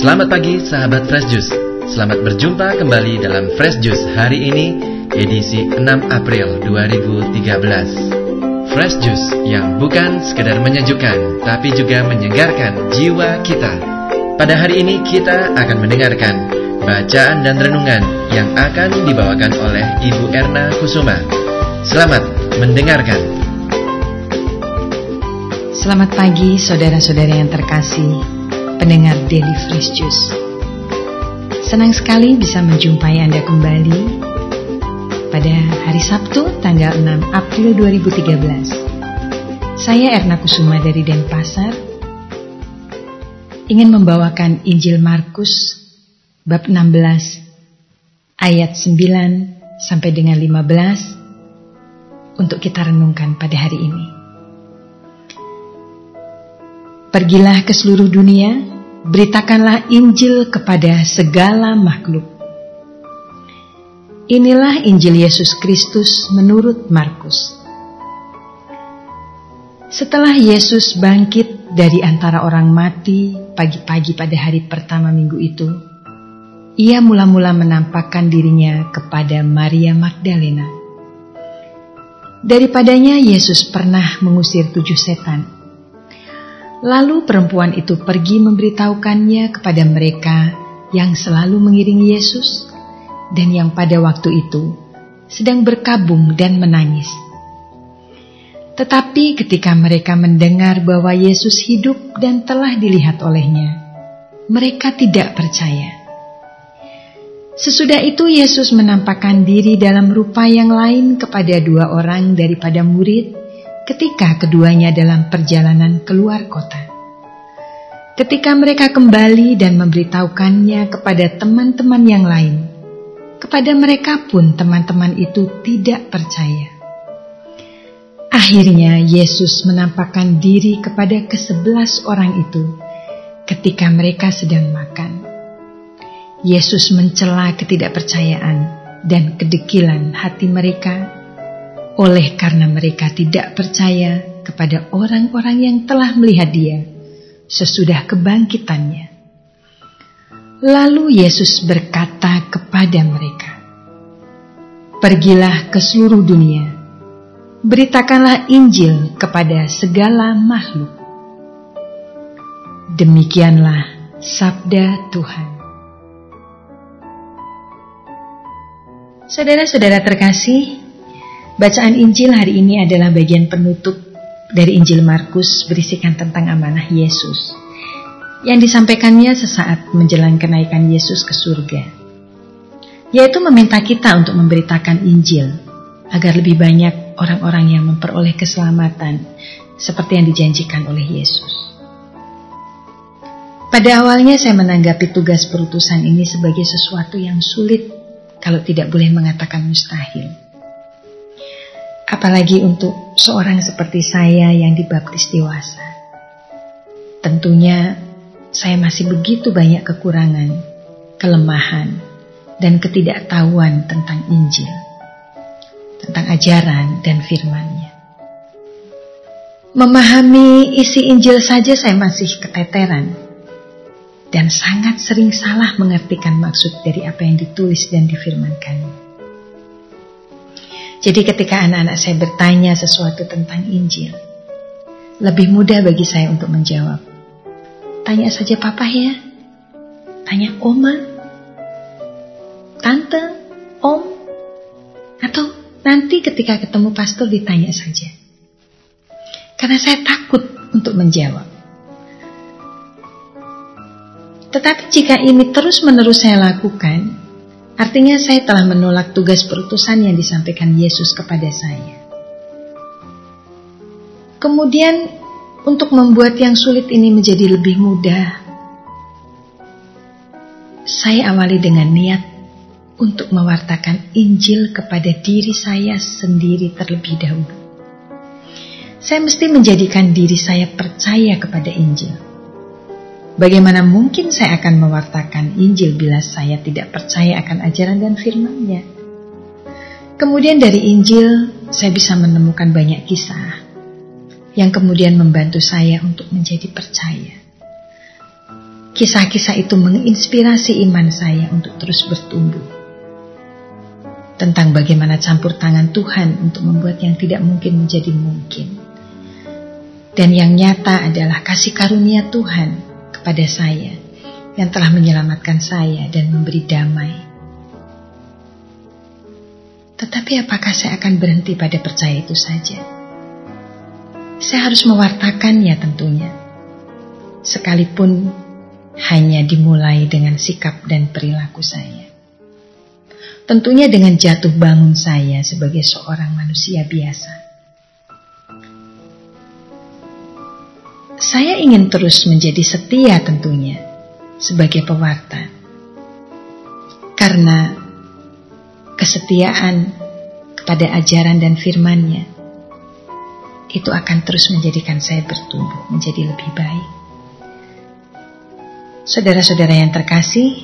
Selamat pagi sahabat Fresh Juice. Selamat berjumpa kembali dalam Fresh Juice hari ini, edisi 6 April 2013. Fresh Juice yang bukan sekedar menyejukkan, tapi juga menyegarkan jiwa kita. Pada hari ini kita akan mendengarkan bacaan dan renungan yang akan dibawakan oleh Ibu Erna Kusuma. Selamat mendengarkan. Selamat pagi saudara-saudara yang terkasih, pendengar Daily Fresh Juice. Senang sekali bisa menjumpai Anda kembali pada hari Sabtu tanggal 6 April 2013. Saya Erna Kusuma dari Denpasar, ingin membawakan Injil Markus bab 16 ayat 9 sampai dengan 15 untuk kita renungkan pada hari ini. Pergilah ke seluruh dunia, beritakanlah Injil kepada segala makhluk. Inilah Injil Yesus Kristus menurut Markus. Setelah Yesus bangkit dari antara orang mati pagi-pagi pada hari pertama minggu itu, ia mula-mula menampakkan dirinya kepada Maria Magdalena. Daripadanya Yesus pernah mengusir 7 setan. Lalu perempuan itu pergi memberitahukannya kepada mereka yang selalu mengiringi Yesus dan yang pada waktu itu sedang berkabung dan menangis. Tetapi ketika mereka mendengar bahwa Yesus hidup dan telah dilihat olehnya, mereka tidak percaya. Sesudah itu Yesus menampakkan diri dalam rupa yang lain kepada 2 orang daripada murid ketika keduanya dalam perjalanan keluar kota. Ketika mereka kembali dan memberitahukannya kepada teman-teman yang lain, kepada mereka pun teman-teman itu tidak percaya. Akhirnya Yesus menampakkan diri kepada ke-11 orang itu ketika mereka sedang makan. Yesus mencela ketidakpercayaan dan kedekilan hati mereka oleh karena mereka tidak percaya kepada orang-orang yang telah melihat Dia sesudah kebangkitannya. Lalu Yesus berkata kepada mereka, "Pergilah ke seluruh dunia, beritakanlah Injil kepada segala makhluk." Demikianlah sabda Tuhan. Saudara-saudara terkasih, bacaan Injil hari ini adalah bagian penutup dari Injil Markus berisikan tentang amanah Yesus yang disampaikannya sesaat menjelang kenaikan Yesus ke surga, yaitu meminta kita untuk memberitakan Injil agar lebih banyak orang-orang yang memperoleh keselamatan seperti yang dijanjikan oleh Yesus. Pada awalnya saya menanggapi tugas perutusan ini sebagai sesuatu yang sulit, kalau tidak boleh mengatakan mustahil. Apalagi untuk seorang seperti saya yang dibaptis dewasa. Tentunya saya masih begitu banyak kekurangan, kelemahan, dan ketidaktahuan tentang Injil, tentang ajaran dan firman-Nya. Memahami isi Injil saja saya masih keteteran, dan sangat sering salah mengartikan maksud dari apa yang ditulis dan difirmankan. Jadi ketika anak-anak saya bertanya sesuatu tentang Injil, lebih mudah bagi saya untuk menjawab, "Tanya saja papa ya, tanya oma, tante, om, atau nanti ketika ketemu pastor ditanya saja." Karena saya takut untuk menjawab. Tetapi jika ini terus-menerus saya lakukan, artinya saya telah menolak tugas perutusan yang disampaikan Yesus kepada saya. Kemudian, untuk membuat yang sulit ini menjadi lebih mudah, saya awali dengan niat untuk mewartakan Injil kepada diri saya sendiri terlebih dahulu. Saya mesti menjadikan diri saya percaya kepada Injil. Bagaimana mungkin saya akan mewartakan Injil bila saya tidak percaya akan ajaran dan firman-Nya? Kemudian dari Injil saya bisa menemukan banyak kisah yang kemudian membantu saya untuk menjadi percaya. Kisah-kisah itu menginspirasi iman saya untuk terus bertumbuh. Tentang bagaimana campur tangan Tuhan untuk membuat yang tidak mungkin menjadi mungkin. Dan yang nyata adalah kasih karunia Tuhan kepada saya yang telah menyelamatkan saya dan memberi damai. Tetapi apakah saya akan berhenti pada percaya itu saja? Saya harus mewartakannya tentunya. Sekalipun hanya dimulai dengan sikap dan perilaku saya. Tentunya dengan jatuh bangun saya sebagai seorang manusia biasa. Saya ingin terus menjadi setia tentunya sebagai pewarta. Karena kesetiaan kepada ajaran dan firman-Nya itu akan terus menjadikan saya bertumbuh menjadi lebih baik. Saudara-saudara yang terkasih,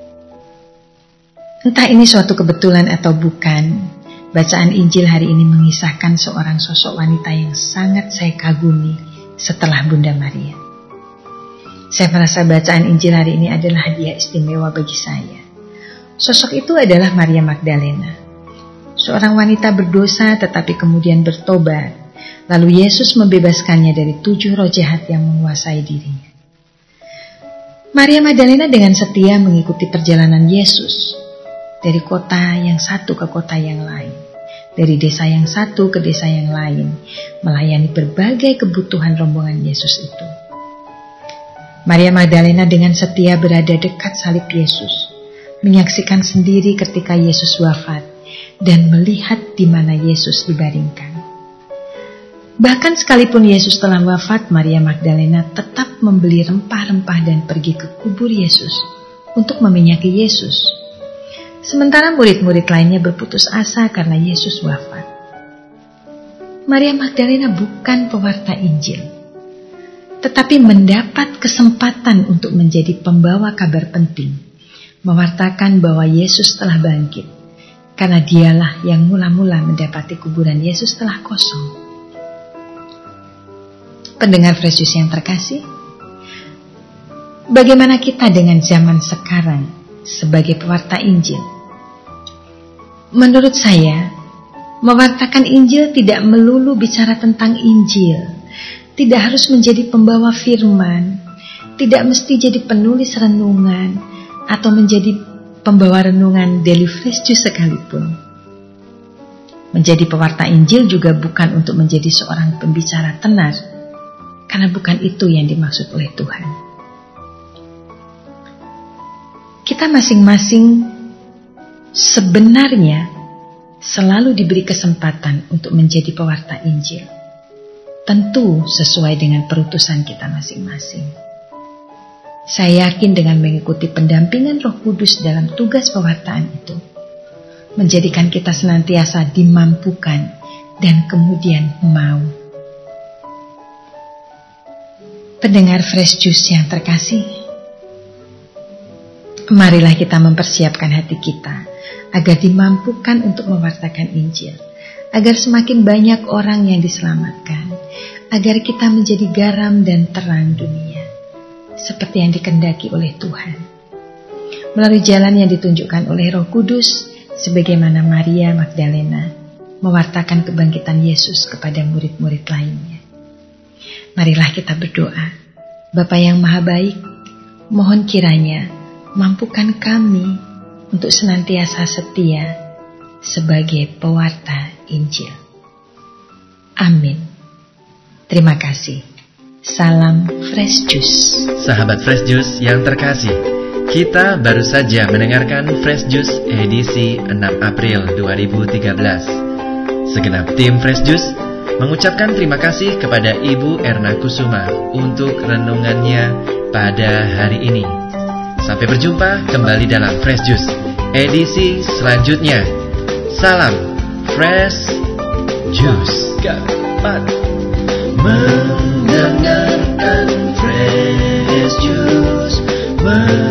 entah ini suatu kebetulan atau bukan, bacaan Injil hari ini mengisahkan seorang sosok wanita yang sangat saya kagumi setelah Bunda Maria. Saya merasa bacaan Injil hari ini adalah hadiah istimewa bagi saya. Sosok itu adalah Maria Magdalena, seorang wanita berdosa tetapi kemudian bertobat, lalu Yesus membebaskannya dari 7 roh jahat yang menguasai dirinya. Maria Magdalena dengan setia mengikuti perjalanan Yesus dari kota yang satu ke kota yang lain, dari desa yang satu ke desa yang lain, melayani berbagai kebutuhan rombongan Yesus itu. Maria Magdalena dengan setia berada dekat salib Yesus, menyaksikan sendiri ketika Yesus wafat dan melihat di mana Yesus dibaringkan. Bahkan sekalipun Yesus telah wafat, Maria Magdalena tetap membeli rempah-rempah dan pergi ke kubur Yesus untuk meminyaki Yesus. Sementara murid-murid lainnya berputus asa karena Yesus wafat. Maria Magdalena bukan pewarta Injil, tetapi mendapat kesempatan untuk menjadi pembawa kabar penting, mewartakan bahwa Yesus telah bangkit, karena dialah yang mula-mula mendapati kuburan Yesus telah kosong. Pendengar Fresh Juice yang terkasih, bagaimana kita dengan zaman sekarang sebagai pewarta Injil? Menurut saya, mewartakan Injil tidak melulu bicara tentang Injil, tidak harus menjadi pembawa firman, tidak mesti jadi penulis renungan, atau menjadi pembawa renungan Daily Fresh Juice sekalipun. Menjadi pewarta Injil juga bukan untuk menjadi seorang pembicara tenar, karena bukan itu yang dimaksud oleh Tuhan. Kita masing-masing sebenarnya selalu diberi kesempatan untuk menjadi pewarta Injil. Tentu sesuai dengan perutusan kita masing-masing. Saya yakin dengan mengikuti pendampingan Roh Kudus dalam tugas pewartaan itu, menjadikan kita senantiasa dimampukan dan kemudian mau. Pendengar Fresh Juice yang terkasih, marilah kita mempersiapkan hati kita agar dimampukan untuk mewartakan Injil, agar semakin banyak orang yang diselamatkan, agar kita menjadi garam dan terang dunia, seperti yang dikehendaki oleh Tuhan, melalui jalan yang ditunjukkan oleh Roh Kudus, sebagaimana Maria Magdalena mewartakan kebangkitan Yesus kepada murid-murid lainnya. Marilah kita berdoa. Bapa yang Maha Baik, mohon kiranya mampukan kami untuk senantiasa setia sebagai pewarta Injil. Amin. Terima kasih. Salam Fresh Juice. Sahabat Fresh Juice yang terkasih, kita baru saja mendengarkan Fresh Juice edisi 6 April 2013. Segenap tim Fresh Juice mengucapkan terima kasih kepada Ibu Erna Kusuma untuk renungannya pada hari ini. Sampai berjumpa kembali dalam Fresh Juice edisi selanjutnya. Salam Fresh Juice. Dapat mendengarkan Fresh Juice.